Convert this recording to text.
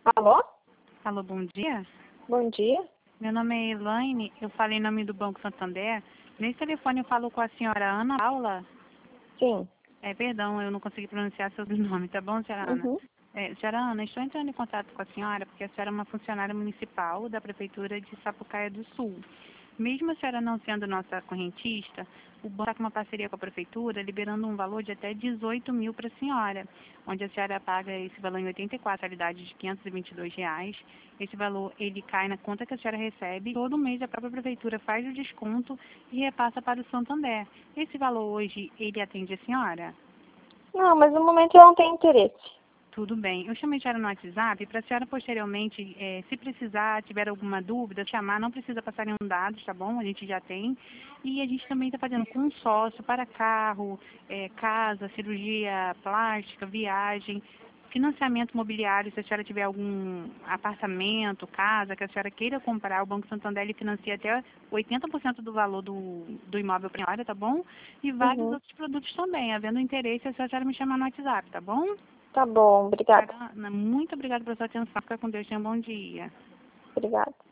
Alô? Alô, bom dia. Bom dia. Meu nome é Elaine, eu falei em nome do Banco Santander. Nesse telefone eu falo com a senhora Ana Paula. Sim. Perdão, eu não consegui pronunciar seu nome, tá bom, senhora Ana? Uhum. Senhora Ana, estou entrando em contato com a senhora porque a senhora é uma funcionária municipal da Prefeitura de Sapucaia do Sul. Mesmo a senhora não sendo nossa correntista, o banco está com uma parceria com a Prefeitura, liberando um valor de até 18 mil para a senhora, onde a senhora paga esse valor em 84 unidades de R$ 522. Esse valor, ele cai na conta que a senhora recebe. Todo mês a própria Prefeitura faz o desconto e repassa para o Santander. Esse valor hoje, ele atende a senhora? Não, mas no momento eu não tenho interesse. Tudo bem. Eu chamei a senhora no WhatsApp para a senhora posteriormente, se precisar, tiver alguma dúvida, chamar, não precisa passar nenhum dados, tá bom? A gente já tem. E a gente também está fazendo consórcio para carro, casa, cirurgia plástica, viagem, financiamento imobiliário. Se a senhora tiver algum apartamento, casa que a senhora queira comprar, o Banco Santander ele financia até 80% do valor do imóvel para a senhora, tá bom? E vários Uhum. outros produtos também. Havendo interesse, é só a senhora me chamar no WhatsApp, tá bom? Tá bom, obrigada. Ana, muito obrigada pela sua atenção. Fica com Deus. Tenha um bom dia. Obrigada.